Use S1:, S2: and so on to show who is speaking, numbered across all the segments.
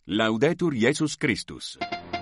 S1: Laudetur Jesus Christus.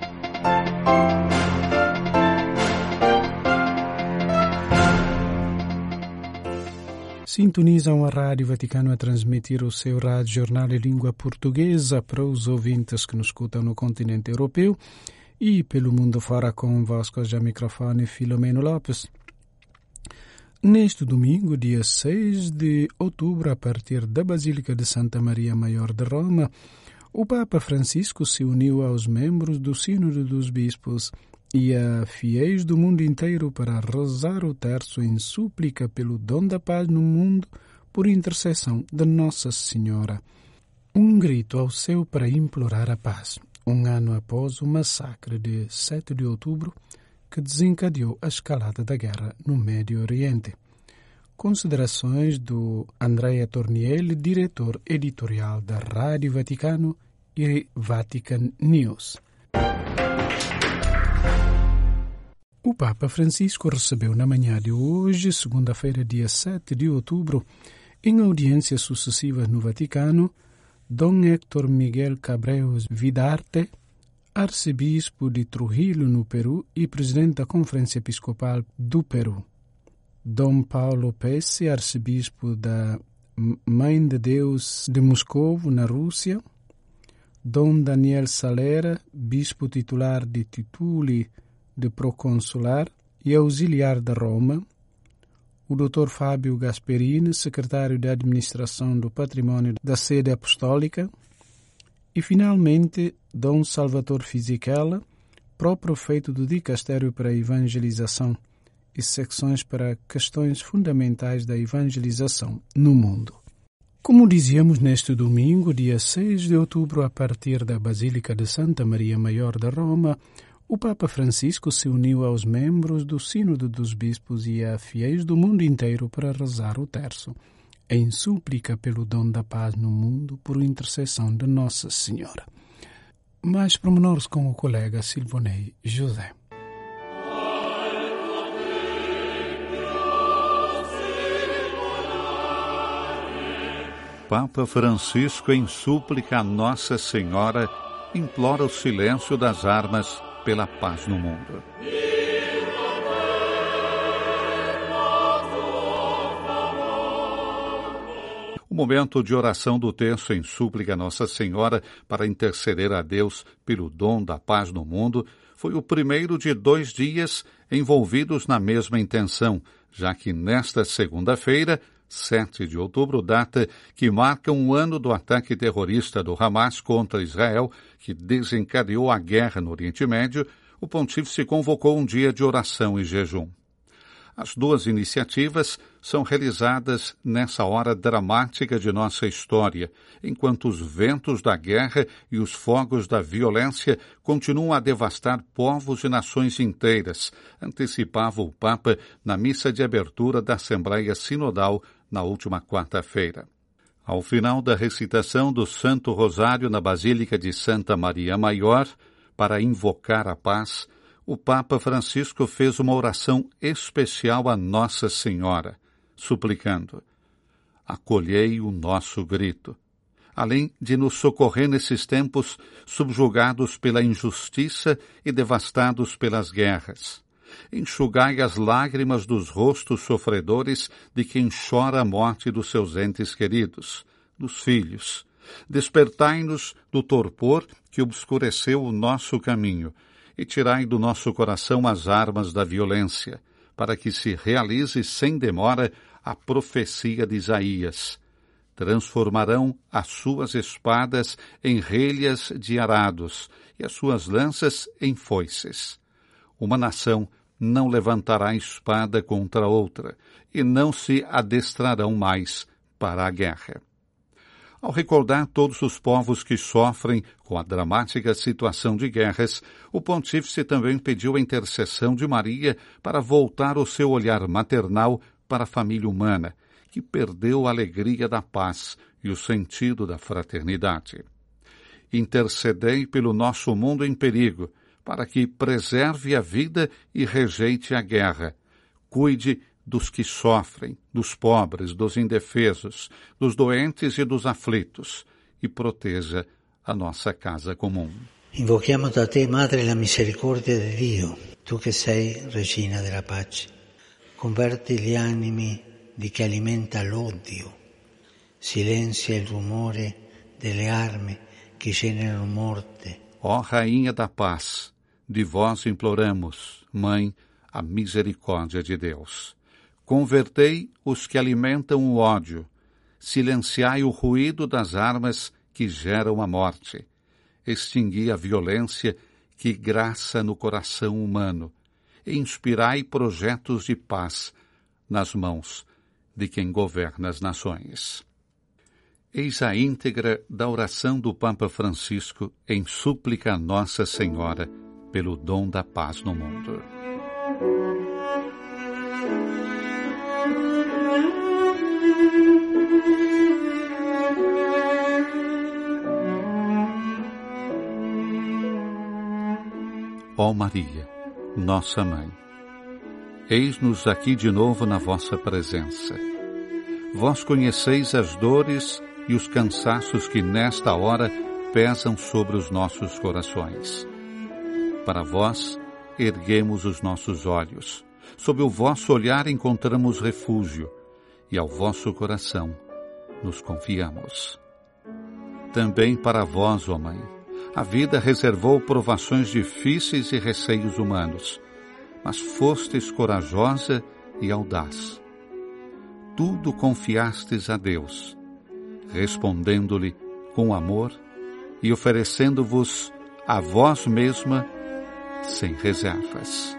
S2: Sintonizam a Rádio Vaticano a transmitir o seu rádio jornal em língua portuguesa para os ouvintes que nos escutam no continente europeu e pelo mundo fora. Convosco já microfone Filomeno Lopes. Neste domingo, dia 6 de outubro, a partir da Basílica de Santa Maria Maior de Roma, o Papa Francisco se uniu aos membros do Sínodo dos Bispos e a fiéis do mundo inteiro para rezar o terço em súplica pelo dom da paz no mundo por intercessão de Nossa Senhora. Um grito ao céu para implorar a paz, um ano após o massacre de 7 de outubro que desencadeou a escalada da guerra no Médio Oriente. Considerações do Andrea Tornielli, diretor editorial da Rádio Vaticano e Vatican News. O Papa Francisco recebeu na manhã de hoje, segunda-feira, dia 7 de outubro, em audiências sucessivas no Vaticano, Dom Héctor Miguel Cabreus Vidarte, arcebispo de Trujillo, no Peru, e presidente da Conferência Episcopal do Peru. Dom Paulo Pesce, arcebispo da Mãe de Deus de Moscou, na Rússia. Dom Daniel Salera, bispo titular de Tituli de Proconsular e auxiliar de Roma, o Dr. Fábio Gasperini, secretário de Administração do Patrimônio da Sede Apostólica, e, finalmente, Dom Salvatore Fisichella, pró-prefeito do Dicastério para a Evangelização e secções para questões fundamentais da evangelização no mundo. Como dizíamos, neste domingo, dia 6 de outubro, a partir da Basílica de Santa Maria Maior de Roma, o Papa Francisco se uniu aos membros do Sínodo dos Bispos e a fiéis do mundo inteiro para rezar o terço, em súplica pelo dom da paz no mundo por intercessão de Nossa Senhora. Mais pormenores com o colega Silvonei José.
S3: Papa Francisco, em súplica a Nossa Senhora, implora o silêncio das armas pela paz no mundo. O momento de oração do terço em súplica a Nossa Senhora para interceder a Deus pelo dom da paz no mundo foi o primeiro de 2 dias envolvidos na mesma intenção, já que nesta segunda-feira, 7 de outubro, data que marca um ano do ataque terrorista do Hamas contra Israel, que desencadeou a guerra no Oriente Médio, o pontífice convocou um dia de oração e jejum. As 2 iniciativas são realizadas nessa hora dramática de nossa história, enquanto os ventos da guerra e os fogos da violência continuam a devastar povos e nações inteiras, antecipava o Papa na missa de abertura da Assembleia Sinodal na última quarta-feira. Ao final da recitação do Santo Rosário na Basílica de Santa Maria Maior, para invocar a paz, o Papa Francisco fez uma oração especial a Nossa Senhora, suplicando: acolhei o nosso grito, além de nos socorrer nesses tempos subjugados pela injustiça e devastados pelas guerras. Enxugai as lágrimas dos rostos sofredores de quem chora a morte dos seus entes queridos, dos filhos. Despertai-nos do torpor que obscureceu o nosso caminho e tirai do nosso coração as armas da violência, para que se realize sem demora a profecia de Isaías. Transformarão as suas espadas em relhas de arados e as suas lanças em foices. Uma nação não levantará espada contra outra e não se adestrarão mais para a guerra. Ao recordar todos os povos que sofrem com a dramática situação de guerras, o pontífice também pediu a intercessão de Maria para voltar o seu olhar maternal para a família humana, que perdeu a alegria da paz e o sentido da fraternidade. Intercedei pelo nosso mundo em perigo, para que preserve a vida e rejeite a guerra. Cuide dos que sofrem, dos pobres, dos indefesos, dos doentes e dos aflitos, e proteja a nossa casa comum.
S4: Invochiamo da te, Madre, la misericordia di Dio, tu che sei Regina della pace. Converti gli animi di chi alimenta l'odio, silenzia il rumore delle armi che generano morte.
S3: Ó Rainha da Paz, de vós imploramos, Mãe, a misericórdia de Deus. Convertei os que alimentam o ódio, silenciai o ruído das armas que geram a morte, extingui a violência que graça no coração humano, e inspirai projetos de paz nas mãos de quem governa as nações. Eis a íntegra da oração do Papa Francisco em súplica a Nossa Senhora pelo dom da paz no mundo. Ó Maria, nossa Mãe, eis-nos aqui de novo na vossa presença. Vós conheceis as dores e os cansaços que nesta hora pesam sobre os nossos corações. Para vós, erguemos os nossos olhos. Sob o vosso olhar encontramos refúgio, e ao vosso coração nos confiamos. Também para vós, ó Mãe, a vida reservou provações difíceis e receios humanos, mas fostes corajosa e audaz. Tudo confiastes a Deus, respondendo-lhe com amor e oferecendo-vos a vós mesma sem reservas.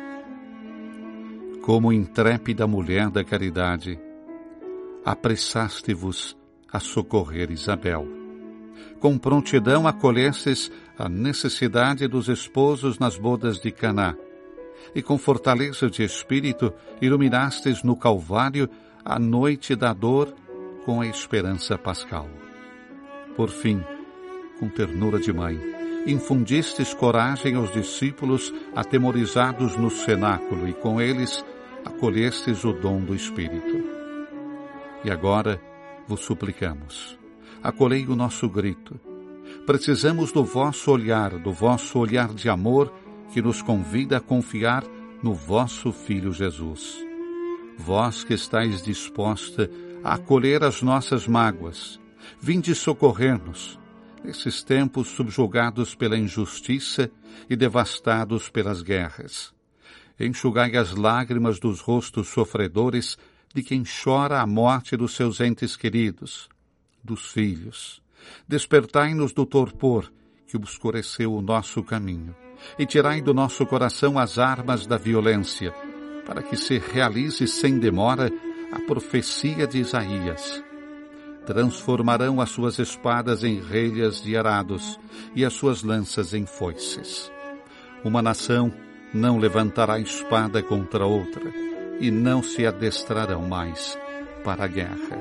S3: Como intrépida mulher da caridade, apressaste-vos a socorrer Isabel. Com prontidão acolhestes a necessidade dos esposos nas bodas de Caná, e com fortaleza de espírito iluminastes no Calvário a noite da dor com a esperança pascal. Por fim, com ternura de mãe, infundistes coragem aos discípulos atemorizados no cenáculo e com eles acolhestes o dom do Espírito. E agora vos suplicamos, acolhei o nosso grito. Precisamos do vosso olhar de amor que nos convida a confiar no vosso Filho Jesus. Vós que estáis disposta a acolher as nossas mágoas, vinde socorrer-nos, nesses tempos subjugados pela injustiça e devastados pelas guerras. Enxugai as lágrimas dos rostos sofredores de quem chora a morte dos seus entes queridos, dos filhos. Despertai-nos do torpor que obscureceu o nosso caminho e tirai do nosso coração as armas da violência, para que se realize sem demora a profecia de Isaías. Transformarão as suas espadas em relhas de arados e as suas lanças em foices. Uma nação não levantará espada contra outra e não se adestrarão mais para a guerra.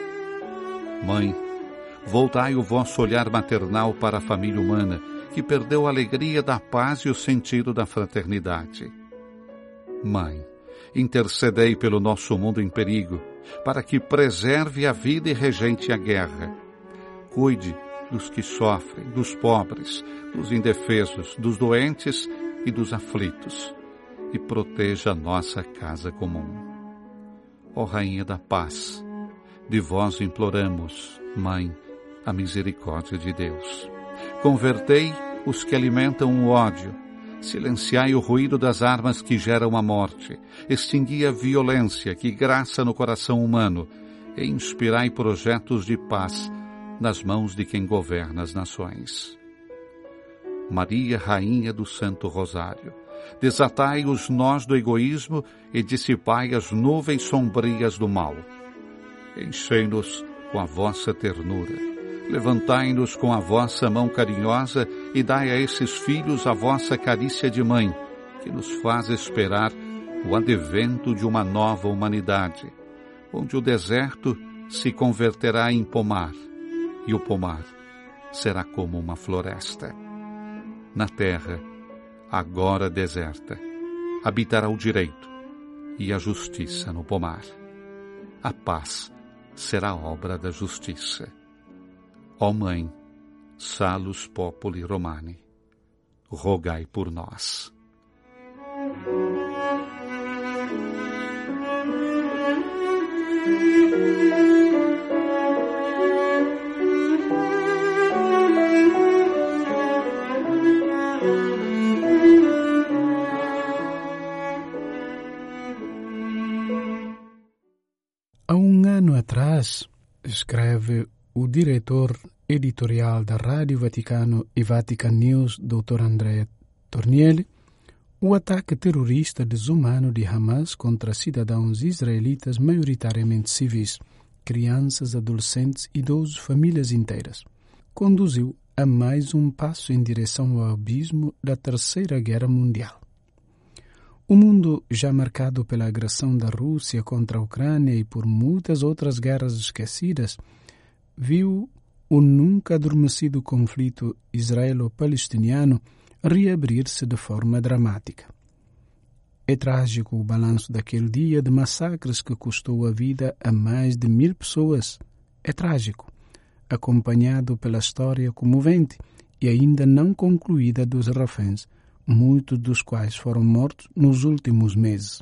S3: Mãe, voltai o vosso olhar maternal para a família humana, que perdeu a alegria da paz e o sentido da fraternidade. Mãe, intercedei pelo nosso mundo em perigo, para que preserve a vida e rejeite a guerra. Cuide dos que sofrem, dos pobres, dos indefesos, dos doentes e dos aflitos, e proteja a nossa casa comum. Ó Rainha da Paz, de vós imploramos, Mãe, a misericórdia de Deus. Convertei os que alimentam o ódio, silenciai o ruído das armas que geram a morte, extingui a violência que graça no coração humano e inspirai projetos de paz nas mãos de quem governa as nações. Maria, Rainha do Santo Rosário, desatai os nós do egoísmo e dissipai as nuvens sombrias do mal. Enchei-nos com a vossa ternura. Levantai-nos com a vossa mão carinhosa e dai a esses filhos a vossa carícia de mãe, que nos faz esperar o advento de uma nova humanidade, onde o deserto se converterá em pomar, e o pomar será como uma floresta. Na terra, agora deserta, habitará o direito e a justiça no pomar. A paz será obra da justiça. Ó Mãe, Salus Populi Romani. Rogai por nós.
S2: Há um ano atrás, escreve o diretor editorial da Rádio Vaticano e Vatican News, Dr. Andrea Tornielli, o ataque terrorista desumano de Hamas contra cidadãos israelitas maioritariamente civis, crianças, adolescentes, idosos, famílias inteiras, conduziu a mais um passo em direção ao abismo da Terceira Guerra Mundial. O mundo, já marcado pela agressão da Rússia contra a Ucrânia e por muitas outras guerras esquecidas, viu o nunca adormecido conflito israelo-palestiniano reabrir-se de forma dramática. É trágico o balanço daquele dia de massacres que custou a vida a mais de 1000 pessoas. É trágico, acompanhado pela história comovente e ainda não concluída dos reféns, muitos dos quais foram mortos nos últimos meses.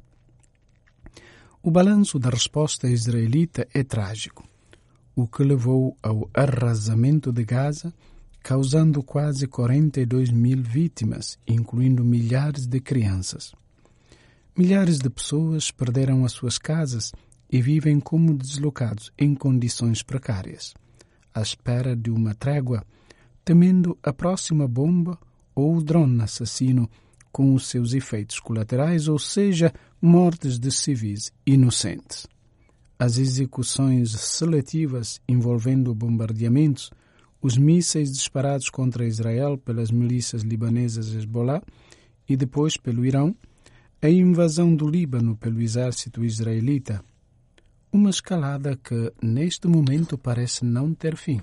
S2: O balanço da resposta israelita é trágico, o que levou ao arrasamento de Gaza, causando quase 42.000 vítimas, incluindo milhares de crianças. Milhares de pessoas perderam as suas casas e vivem como deslocados em condições precárias, à espera de uma trégua, temendo a próxima bomba ou o drone assassino com os seus efeitos colaterais, ou seja, mortes de civis inocentes. As execuções seletivas envolvendo bombardeamentos, os mísseis disparados contra Israel pelas milícias libanesas Hezbollah e depois pelo Irão, a invasão do Líbano pelo exército israelita, uma escalada que neste momento parece não ter fim.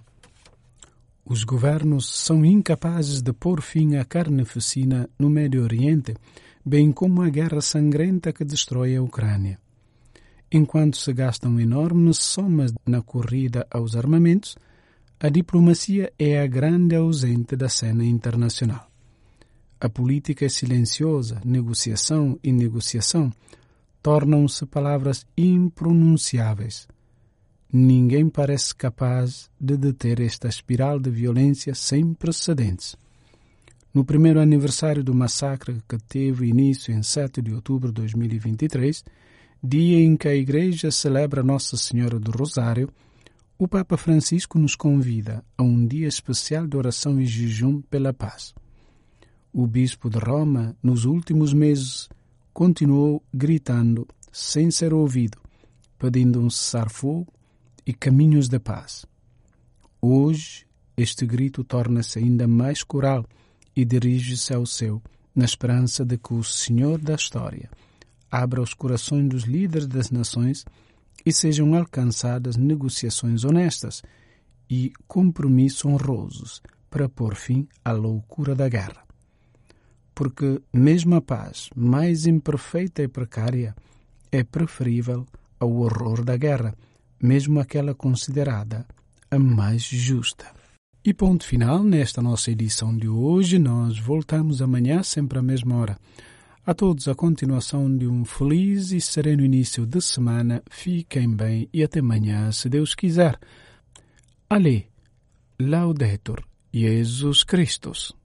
S2: Os governos são incapazes de pôr fim à carnificina no Médio Oriente, bem como a guerra sangrenta que destrói a Ucrânia. Enquanto se gastam enormes somas na corrida aos armamentos, a diplomacia é a grande ausente da cena internacional. A política é silenciosa, negociação e negociação tornam-se palavras impronunciáveis. Ninguém parece capaz de deter esta espiral de violência sem precedentes. No primeiro aniversário do massacre que teve início em 7 de outubro de 2023, dia em que a Igreja celebra Nossa Senhora do Rosário, o Papa Francisco nos convida a um dia especial de oração e jejum pela paz. O Bispo de Roma, nos últimos meses, continuou gritando, sem ser ouvido, pedindo um cessar-fogo e caminhos de paz. Hoje, este grito torna-se ainda mais coral e dirige-se ao céu, na esperança de que o Senhor da História abra os corações dos líderes das nações e sejam alcançadas negociações honestas e compromissos honrosos para pôr fim à loucura da guerra. Porque mesmo a paz mais imperfeita e precária é preferível ao horror da guerra, mesmo aquela considerada a mais justa. E ponto final nesta nossa edição de hoje. Nós voltamos amanhã, sempre à mesma hora. A todos a continuação de um feliz e sereno início de semana. Fiquem bem e até amanhã, se Deus quiser. Ale, Laudetur Jesus Christus.